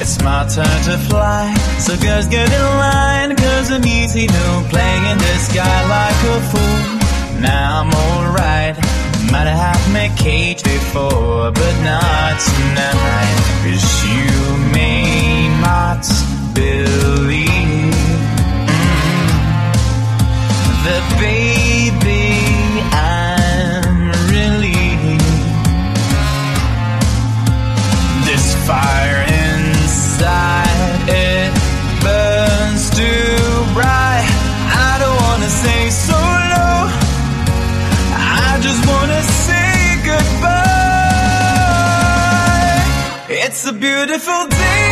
it's my turn to fly. So girls get in line, cause I'm easy, no playing in the sky like a fool. Now I'm alright, might have my cage before, but not tonight. Cause you may not believe that baby I'm really this fire inside, it burns too bright. I don't wanna say so low, I just wanna say goodbye. It's a beautiful day